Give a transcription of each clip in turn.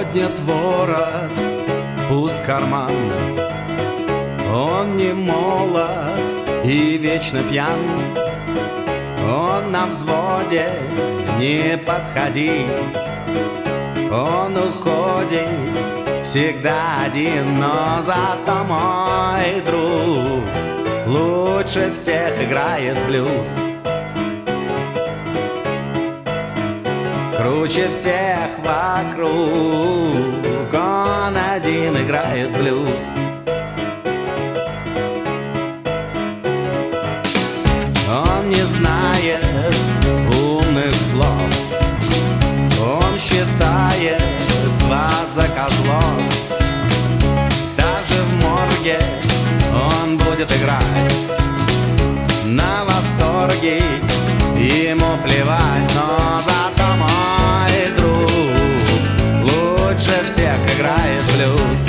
поднят ворот, пуст карман. Он не молод и вечно пьян. Он на взводе, не подходи. Он уходит всегда один, но зато мой друг лучше всех играет блюз. Круче всех вокруг, он один играет блюз. Он не знает умных слов, он считает вас за козлов. Даже в морге он будет играть на восторге, ему плевать, но зато мой друг лучше всех играет блюз.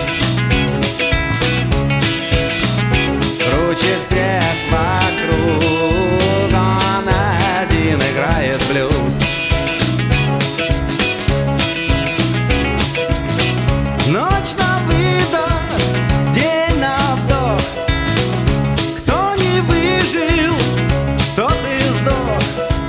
Круче всех вокруг, он один играет блюз. Ночь на выдох, день на вдох. Кто не выжил, тот и сдох.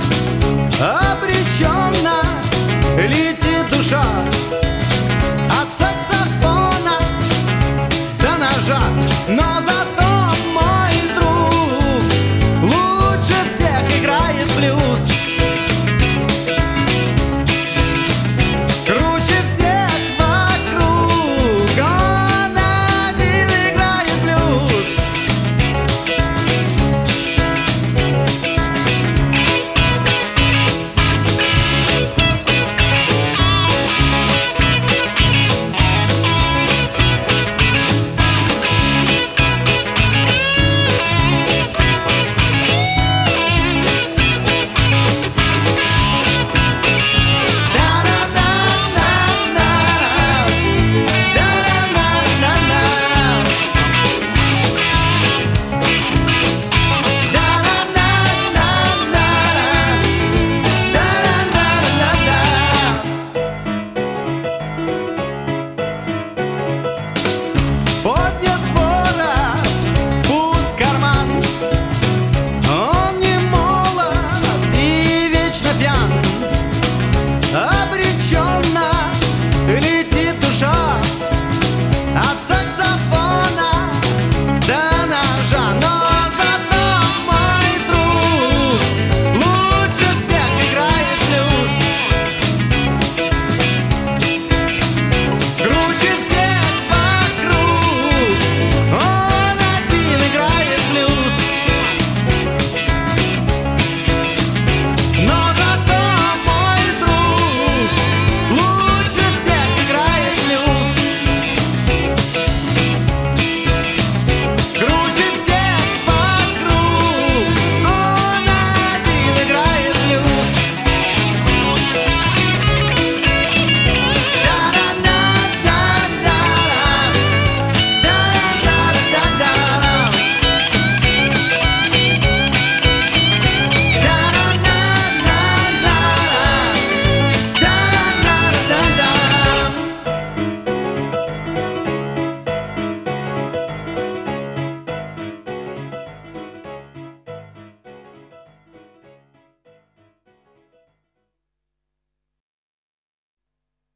Обреченно летит душа от саксофона до ножа, но за